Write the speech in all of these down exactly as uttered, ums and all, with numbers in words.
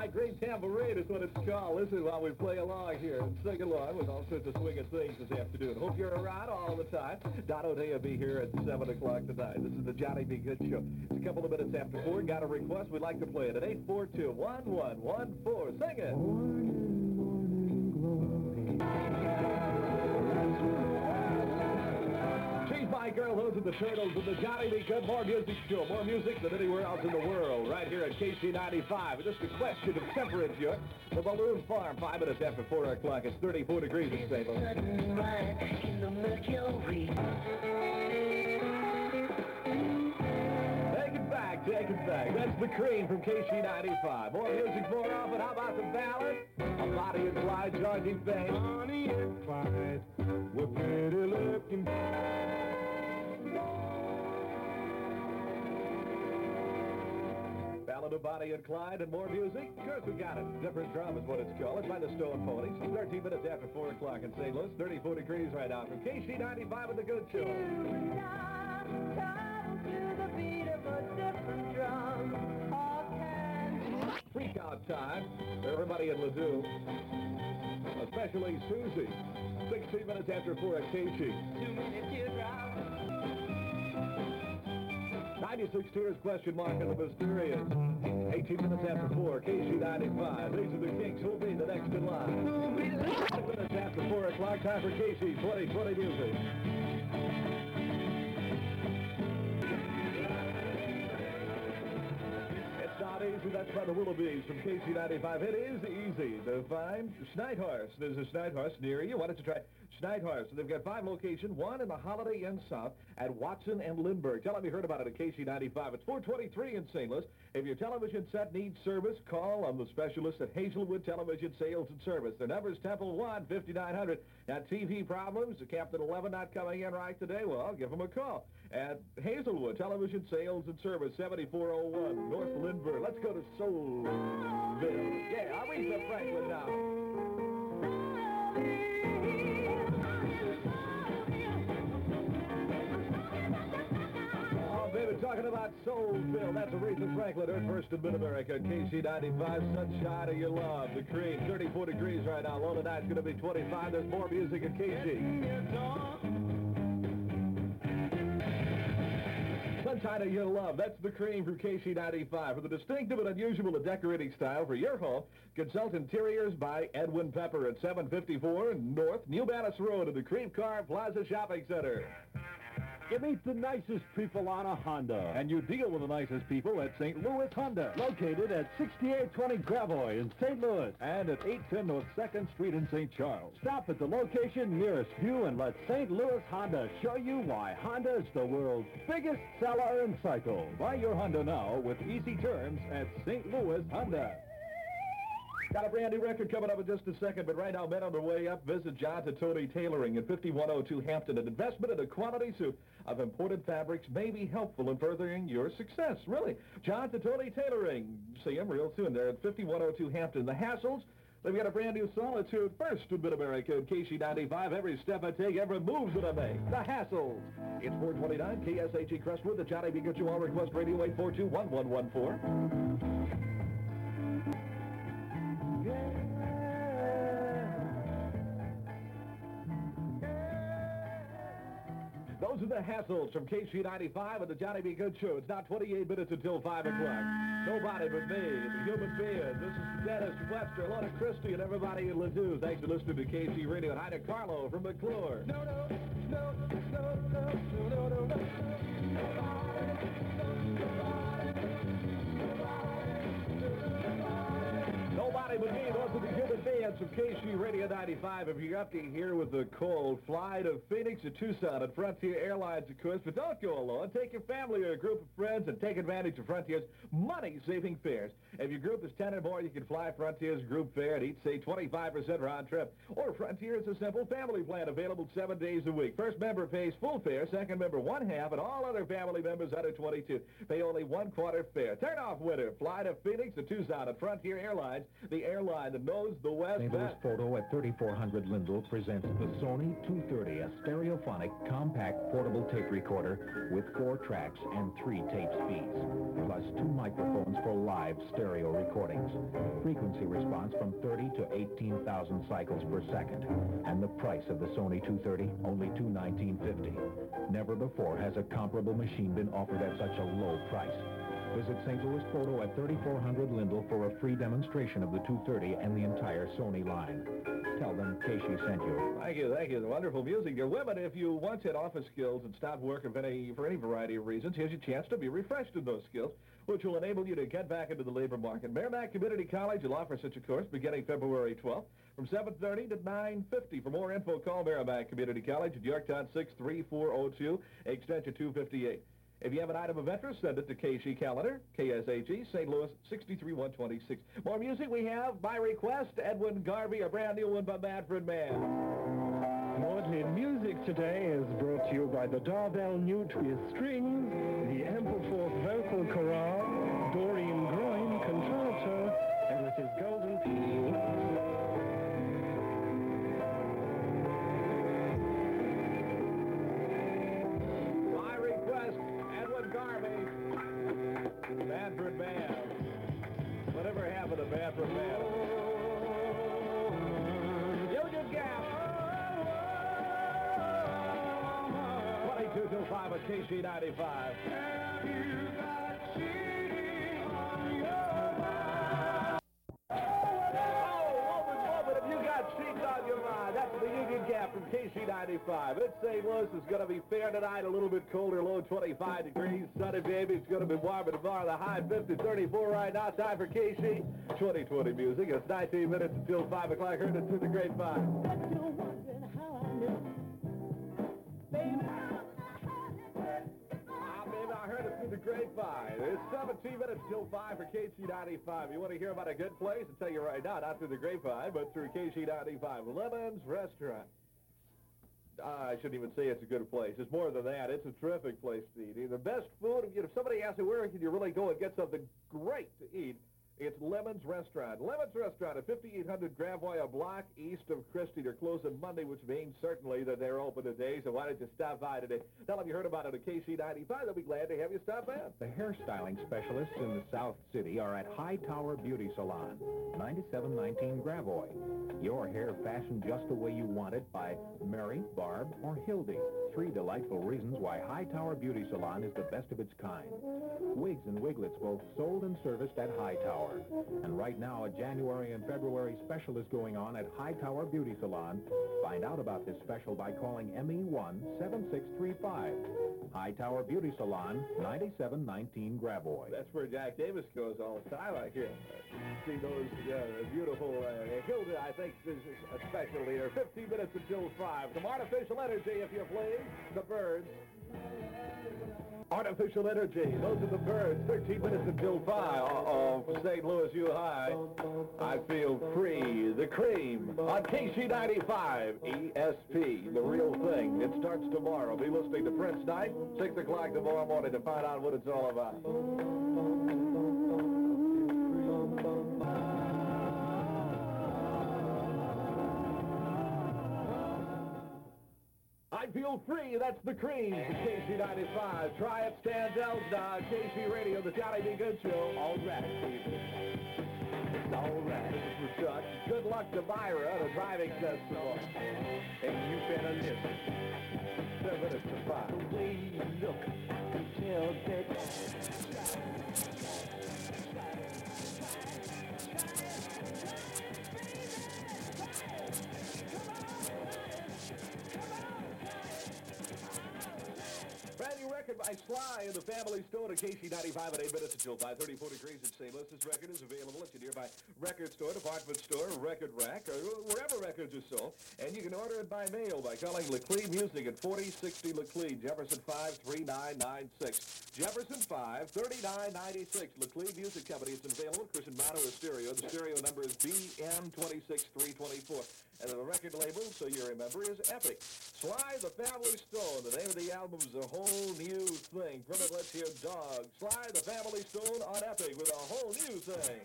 Like Great Tambourine is what it's called. Listen while we play along here and sing along with all sorts of swinging things this afternoon. Hope you're around all the time. Don O'Day will be here at seven o'clock tonight. This is the Johnny B. Good Show. It's a couple of minutes after four. Got a request? We'd like to play it at eight four two, one one one four. Sing it. Morning, morning glory. She's my girl. Those are the Turtles of the Johnny B. Good. More music show. More music than anywhere else in the world. Right here at K C ninety-five. Just a question of temperature. The Balloon Farm. Five minutes after four o'clock. It's thirty-four degrees in Saint Louis. In the Mercury. Take it back. Take it back. That's the Cream from K C ninety-five. More music more often. How about the ballad? A Bonnie and Clyde charging fame. Bonnie and Clyde were pretty looking. Ballad of Bonnie and Clyde and more music? Of course we got it. Different Drum is what it's called. It's by the Stone Ponies. thirteen minutes after four o'clock in Saint Louis. thirty-four degrees right now from K C ninety-five with the Good Show. Freak out time. Everybody in Ladue. Especially Susie. sixteen minutes after four at K C. Too many teardrops. ninety-six tears question mark in the mysterious. eighteen minutes after four, K C ninety-five. These are the Kinks. Who'll be the next in line? five minutes after four o'clock, time for K C twenty twenty music. It's not easy. That's by the Willoughbys from K C ninety-five. It is easy to find Schneidhorst. There's a Schneidhorst near you. Why don't you try Schneidhorst? They've got five locations, one in the Holiday Inn South at Watson and Lindbergh. Tell them you heard about it at K C ninety-five. It's four twenty-three in Saint Louis. If your television set needs service, call on the specialists at Hazelwood Television Sales and Service. Their number is Temple one, fifty-nine hundred. Now, T V problems, the Captain eleven not coming in right today? Well, give them a call. At Hazelwood Television Sales and Service, seventy-four oh one North Lindbergh. Let's go to Soulville. Yeah, Aretha Franklin now. Baby, talking about Soulville. That's Aretha Franklin, her first in Mid-America. K C ninety-five, Sunshine of Your Love. The Cream, thirty-four degrees right now. Low tonight's going to be twenty-five. There's more music at K C. Sunshine of Your Love. That's the Cream from K C ninety-five. For the distinctive and unusual and decorating style for your home, consult Interiors by Edwin Pepper at seven fifty-four North New Bannis Road at the Cream Car Plaza Shopping Center. You meet the nicest people on a Honda. And you deal with the nicest people at Saint Louis Honda. Located at sixty-eight twenty Gravois in Saint Louis. And at eight ten North second Street in Saint Charles. Stop at the location nearest you and let Saint Louis Honda show you why Honda is the world's biggest seller in cycles. Buy your Honda now with easy terms at Saint Louis Honda. Got a brand new record coming up in just a second, but right now, men on their way up, visit John Titone Tailoring at fifty-one oh two Hampton. An investment in a quality suit of imported fabrics may be helpful in furthering your success. Really. John Titone Tailoring. See him real soon. They're at fifty-one oh two Hampton. The Hassles, they've got a brand new song. Let's hear it first in Mid-America at K C ninety-five. Every step I take, every move that I make. The Hassles. It's four twenty-nine K S H E Crestwood. The Johnny B. Good Show on Request Radio eight four two, one one one four. Those are the Hassles from K C ninety-five and the Johnny B. Good Show. It's now twenty-eight minutes until five o'clock. Nobody but me, the human being. This is Dennis Webster, a lot of Christie, and everybody in Ladue. Thanks for listening to K C Radio. And hi to Carlo from McClure. No, no, no, no, no, no, no, no, no. Nobody but me. Those are the human beings from K C Radio ninety-five. If you're up to here with the cold, fly to Phoenix or Tucson at Frontier Airlines, of course. But don't go alone. Take your family or a group of friends and take advantage of Frontier's money-saving fares. If your group is ten or more, you can fly Frontier's group fare and each save twenty-five percent round trip. Or Frontier is a simple family plan available seven days a week. First member pays full fare, second member one half, and all other family members under twenty-two pay only one quarter fare. Turn off winter. Fly to Phoenix or Tucson at Frontier Airlines, the airline that knows the West Saint Louis best. Photo at thirty-four hundred Lindell presents the Sony two thirty, a stereophonic, compact, portable tape recorder with four tracks and three tape speeds, plus two mic microphones for live stereo recordings. Frequency response from thirty to eighteen thousand cycles per second. And the price of the Sony two thirty, only two hundred nineteen dollars and fifty cents. Never before has a comparable machine been offered at such a low price. Visit Saint Louis Photo at thirty-four hundred Lindell for a free demonstration of the two thirty and the entire Sony line. Tell them Casey sent you. Thank you, thank you. The wonderful music. Your women, if you once had office skills and stopped working for any, for any variety of reasons, here's your chance to be refreshed in those skills, which will enable you to get back into the labor market. Merrimack Community College will offer such a course beginning February twelfth from seven thirty to nine fifty. For more info, call Merrimack Community College at Yorktown six three four zero two, extension two fifty-eight. If you have an item of interest, send it to K C Calendar, K S A G, Saint Louis, six three one two six. More music we have, by request, Edwin Garvey, a brand new one by Manfred Mann. Maudlin Music today is brought to you by the Darvell Nutria Strings, the Ampleforth Vocal Chorale, Doreen Groin Contralto, and Missus Golden Peel. Manfred Mann. Whatever happened to Manfred Mann? Union Gap. twenty-two till five at K C ninety-five. Have you got cheating on your mind? Oh, woman, woman, have you got cheating on your mind? That's the Union Gap from K C ninety-five. It's Saint Louis. It's going to be fair tonight, a little bit colder, low twenty-five degrees. Sunny, baby. It's going to be warmer tomorrow. The high fifty, thirty-four right now. Time for K C twenty twenty music. It's nineteen minutes until five o'clock. Heard it through the grapevine. Bet you're wondering how I knew. Baby, Ah, baby, I heard it through the grapevine. It's seventeen minutes till five for K C ninety-five. You want to hear about a good place? I'll tell you right now, not through the grapevine, but through K C ninety-five. Lemons Restaurant. Uh, I shouldn't even say it's a good place. It's more than that. It's a terrific place to eat. The best food, if somebody asks you where can you really go and get something great to eat, it's Lemons Restaurant. Lemons Restaurant at fifty-eight hundred Gravois Block east of Christie. They're closing Monday, which means certainly that they're open today, so why don't you stop by today? Tell them you heard about it at K C ninety-five. They'll be glad to have you stop in. The hairstyling specialists in the South City are at High Tower Beauty Salon, ninety-seven nineteen Gravois. Your hair fashioned just the way you want it by Mary, Barb, or Hildy. Three delightful reasons why High Tower Beauty Salon is the best of its kind. Wigs and wiglets both sold and serviced at High Tower. And right now, a January and February special is going on at High Tower Beauty Salon. Find out about this special by calling M E one seven six three five. High Tower Beauty Salon, ninety-seven nineteen Gravois. That's where Jack Davis goes all the time. I hear him. See those uh, beautiful uh, Hilda, I think, is especially here. fifteen minutes until five. Some artificial energy, if you're playing the Birds. Artificial energy. Those are the Birds. thirteen minutes until five. Uh-oh, Saint Louis U High. I feel free. The Cream on K C ninety-five. E S P, the real thing. It starts tomorrow. Be listening to Prince Night, six o'clock tomorrow morning to find out what it's all about. I feel free. That's the Cream from K C ninety-five. Try it, Standells now. K C Radio, the Johnny B. Good Show. All right, people. It's all right. This is for Chuck. Good luck to Myra at a driving festival. And you better listen. Seven minutes to five. the way you look, I can tell that. Brand new record by Sly and the Family Stone at K C ninety-five at eight minutes until five. thirty-four degrees in Saint Louis. This record is available at your nearby record store, department store, record rack, or wherever records are sold. And you can order it by mail by calling Leclerc Music at forty sixty Leclerc, Jefferson five three nine nine six. Jefferson five thirty-nine ninety-six. Leclerc Music Company. It's available. Christian Mono is stereo. The stereo number is B M two six three two four. And the record label, so you remember, is Epic. Sly the Family Stone. The name of the album is A Whole New Thing. From it, let's hear Dog. Sly the Family Stone on Epic with A Whole New Thing.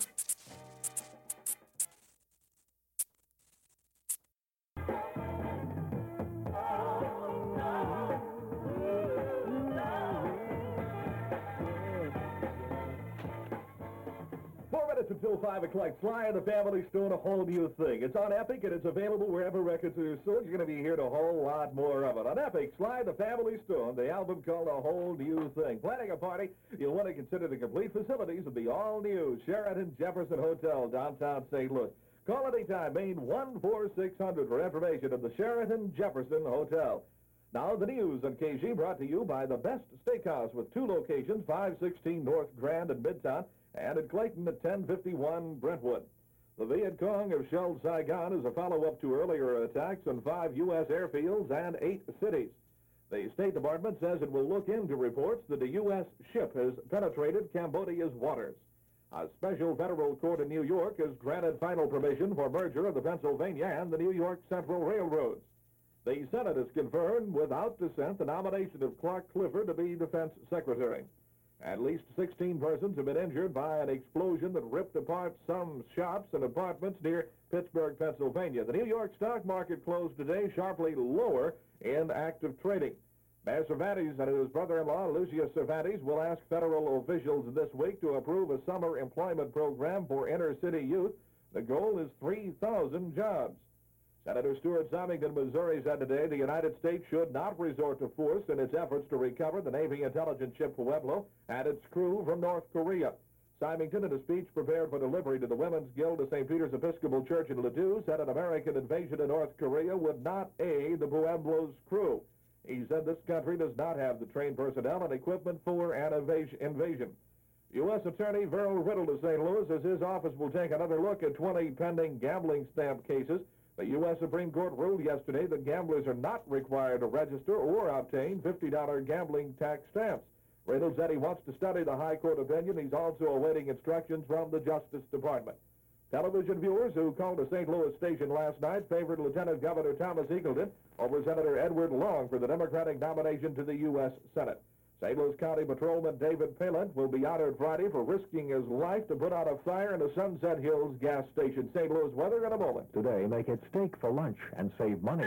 until five o'clock. Sly and the Family Stone, a whole new thing. It's on Epic, and it's available wherever records are sold. You're going to be hearing a whole lot more of it. On Epic, Sly and the Family Stone, the album called A Whole New Thing. Planning a party, you'll want to consider the complete facilities of the all-new Sheraton Jefferson Hotel, downtown Saint Louis. Call anytime, Maine one four six hundred for information of the Sheraton Jefferson Hotel. Now, the news on K G brought to you by the Best Steakhouse with two locations, five sixteen North Grand in Midtown, and in Clayton at ten fifty-one Brentwood. The Viet Cong have shelled Saigon as a follow-up to earlier attacks on five U S airfields and eight cities. The State Department says it will look into reports that a U S ship has penetrated Cambodia's waters. A special federal court in New York has granted final permission for merger of the Pennsylvania and the New York Central Railroads. The Senate has confirmed without dissent the nomination of Clark Clifford to be Defense Secretary. At least sixteen persons have been injured by an explosion that ripped apart some shops and apartments near Pittsburgh, Pennsylvania. The New York stock market closed today sharply lower in active trading. Mayor Cervantes and his brother-in-law, Lucius Cervantes, will ask federal officials this week to approve a summer employment program for inner-city youth. The goal is three thousand jobs. Senator Stuart Symington, Missouri, said today the United States should not resort to force in its efforts to recover the Navy intelligence ship Pueblo and its crew from North Korea. Symington, in a speech prepared for delivery to the Women's Guild of Saint Peter's Episcopal Church in Ladue, said an American invasion of North Korea would not aid the Pueblo's crew. He said this country does not have the trained personnel and equipment for an invasion. U S Attorney Verl Riddle of Saint Louis says his office will take another look at twenty pending gambling stamp cases. The U S Supreme Court ruled yesterday that gamblers are not required to register or obtain fifty dollar gambling tax stamps. Riddle said he wants to study the High Court opinion. He's also awaiting instructions from the Justice Department. Television viewers who called a Saint Louis station last night favored Lieutenant Governor Thomas Eagleton over Senator Edward Long for the Democratic nomination to the U S Senate. Saint Louis County Patrolman David Palant will be honored Friday for risking his life to put out a fire in a Sunset Hills gas station. Saint Louis weather in a moment. Today, make it steak for lunch and save money.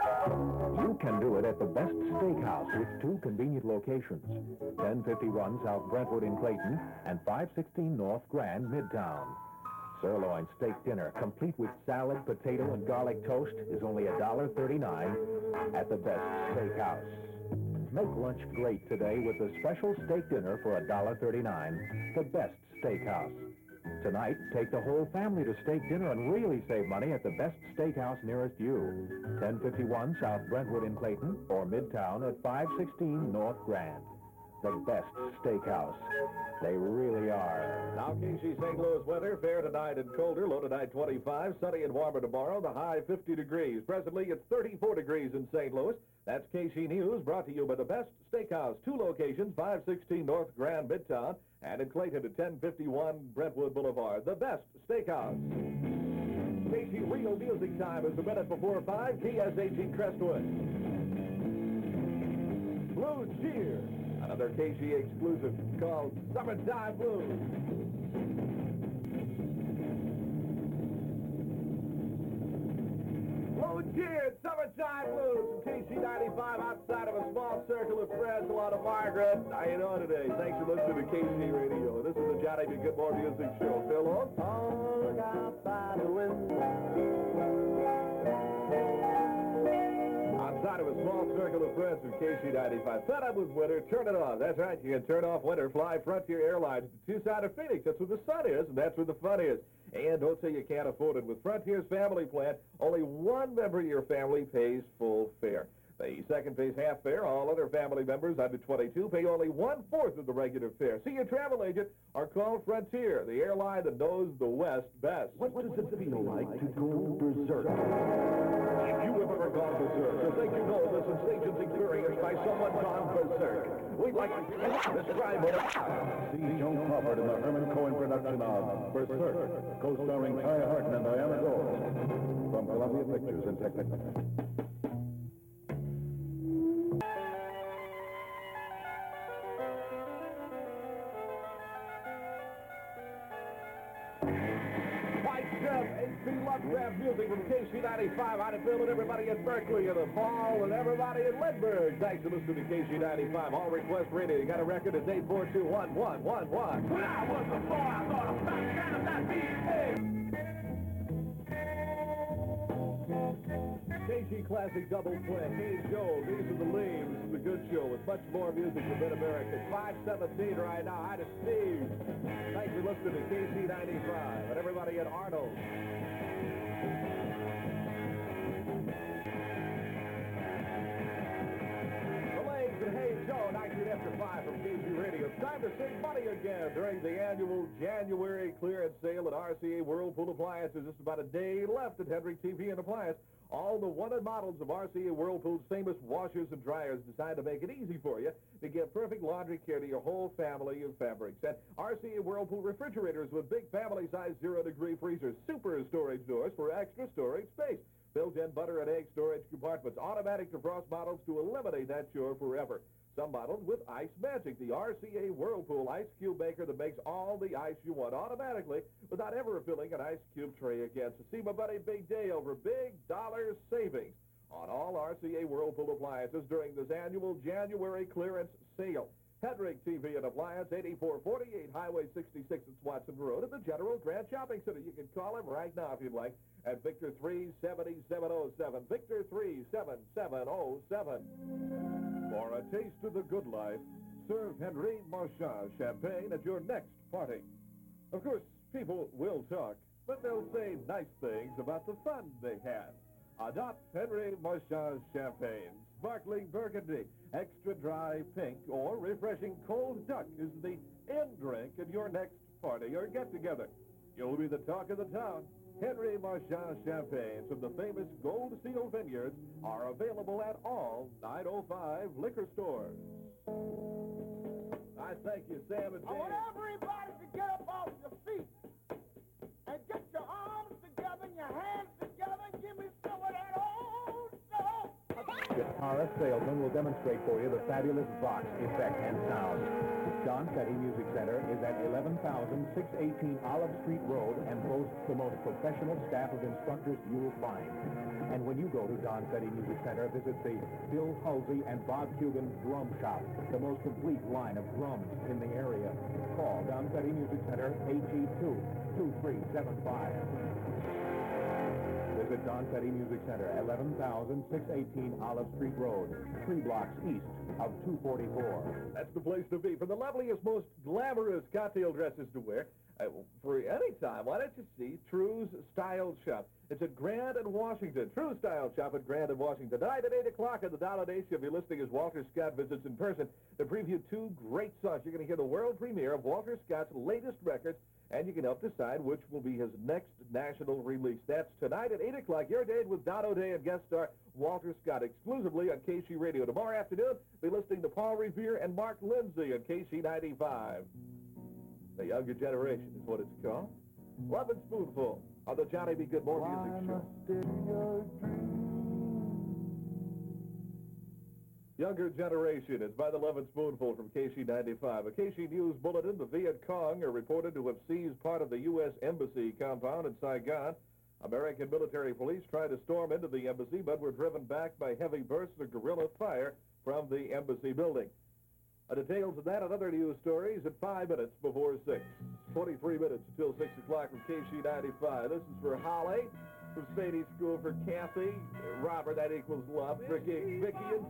You can do it at the Best Steakhouse with two convenient locations, ten fifty-one South Brentwood in Clayton and five sixteen North Grand, Midtown. Sirloin steak dinner, complete with salad, potato, and garlic toast, is only one dollar thirty-nine at the Best Steakhouse. Make lunch great today with the special steak dinner for one dollar thirty-nine, the Best Steakhouse. Tonight, take the whole family to steak dinner and really save money at the Best Steakhouse nearest you. ten fifty-one South Brentwood in Clayton or Midtown at five sixteen North Grand. The Best Steakhouse. They really are. Now, K C Saint Louis weather, fair tonight and colder, low tonight twenty-five, sunny and warmer tomorrow, the high fifty degrees. Presently, it's thirty-four degrees in Saint Louis. That's K C News, brought to you by the Best Steakhouse. Two locations, five sixteen North Grand, Midtown, and in Clayton at ten fifty-one Brentwood Boulevard. The Best Steakhouse. K C Real Music Time is a minute before five, K S H E Crestwood. Blue Cheer. Another K C exclusive called Summertime Blues. Blue Cheer, Summertime Blues from K C ninety-five outside of a small circle of friends. Hello to Margaret. How you doing today? Thanks for listening to K C Radio. This is the Johnny B. Goodmore Music Show. Phil on. Oh, look out by the window. Outside of a small circle of friends from K C ninety-five. Fed up with winter, turn it off. That's right, you can turn off winter. Fly Frontier Airlines to Tucson or Phoenix. That's where the sun is, and that's where the fun is. And don't say you can't afford it. With Frontier's family plan, only one member of your family pays full fare. The second pays half fare. All other family members under twenty-two pay only one-fourth of the regular fare. See your travel agent or call Frontier, the airline that knows the West best. What does it feel like to go berserk? If you have ever gone berserk, or think you know the sensations experienced by someone gone berserk, we'd like to describe it. See Joan Crawford in the Herman Cohen production of Berserk, co-starring Ty Harton and Diana Gold, from Columbia Pictures and Technicolor. Lovecraft music from K C ninety-five. How to feel it, everybody in Berkeley and the Fall and everybody in Lindbergh. Thanks for listening to K C ninety-five. All Request Radio. You got a record? It's eight four two, one one one one. When I was a boy, I thought a fat man of that beat K C Classic Double Play. Hey, Joe, these are the Leaves. This is a good show with much more music from Mid-America. five seventeen right now. Hi to Steve. Thanks for listening to K C ninety-five. And everybody at Arnold. Hey Joe, nineteen after five from K C Radio. It's time to save money again during the annual January clearance sale at R C A Whirlpool Appliances. Just about a day left at Hendrick T V and Appliance. All the wanted models of R C A Whirlpool's famous washers and dryers decide to make it easy for you to give perfect laundry care to your whole family of fabrics. And R C A Whirlpool refrigerators with big family-size zero-degree freezers, super storage doors for extra storage space. Built-in butter and egg storage compartments, automatic defrost models to eliminate that chore forever. Some models with Ice Magic, the R C A Whirlpool ice cube maker that makes all the ice you want automatically without ever filling an ice cube tray again. So see my buddy Big Dale for big dollar savings on all R C A Whirlpool appliances during this annual January clearance sale. Hendrick T V and Appliance, eighty-four forty-eight Highway sixty-six at Swanson Road at the General Grant Shopping Center. You can call him right now if you'd like at Victor three seven seven oh seven. Victor three seven seven oh seven. For a taste of the good life, serve Henry Marchand champagne at your next party. Of course, people will talk, but they'll say nice things about the fun they had. Adopt Henry Marchand champagne. Sparkling burgundy, extra dry pink, or refreshing cold duck is the in drink at your next party or get-together. You'll be the talk of the town. Henry Marchand champagnes from the famous Gold Seal Vineyards are available at all nine oh five liquor stores. I thank you, Sam and I Dave. want everybody to get up off your feet and get your arms together and your hands together and give me some of that old stuff. Guitarist salesman will demonstrate for you the fabulous Vox effect and sound. Don Petty Music Center is at eleven thousand six eighteen Olive Street Road and boasts the most professional staff of instructors you'll find. And when you go to Don Petty Music Center, visit the Bill Hulsey and Bob Cuban Drum Shop, the most complete line of drums in the area. Call Don Petty Music Center, eight eight two, two three seven five. Visit Don Petty Music Center, eleven thousand six eighteen Olive Street Road, three blocks east of two forty-four. That's the place to be. For the loveliest, most glamorous cocktail dresses to wear, uh, for any time, why don't you see True's Style Shop? It's at Grand and Washington. True's Style Shop at Grand and Washington. Tonight at eight o'clock at the Dollar Day, you'll be listening as Walter Scott visits in person to preview two great songs. You're going to hear the world premiere of Walter Scott's latest records, and you can help decide which will be his next national release. That's tonight at eight o'clock, your date with Don O'Day and guest star Walter Scott, exclusively on K C Radio. Tomorrow afternoon, be listening to Paul Revere and Mark Lindsay on K C ninety-five. The Younger Generation is what it's called. Love and Spoonful on the Johnny B. Good Morning Music Show. Younger Generation. It's by the Love and Spoonful from K C ninety-five. A K C News bulletin, the Viet Cong are reported to have seized part of the U S Embassy compound in Saigon. American military police tried to storm into the embassy, but were driven back by heavy bursts of guerrilla fire from the embassy building. Uh, details of that and other news stories at five minutes before six. twenty-three minutes until six o'clock from K C ninety-five. This is for Holly, from Sadie School, for Kathy, uh, Robert, that equals love, Vicky, Vicky and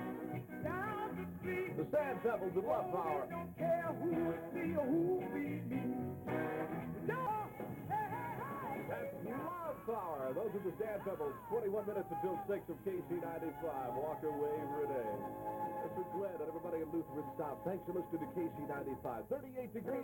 Jan. The Sand Pebbles and Love Power. Don't care who it be or who be me. No. Hey, hey, hey. That's Love Power. Those are the Sand Pebbles. twenty-one minutes until six of K C ninety-five. Walk away, Renee. Mister Glenn and everybody in Lutheran South. Thanks for listening to K C ninety-five. thirty-eight degrees.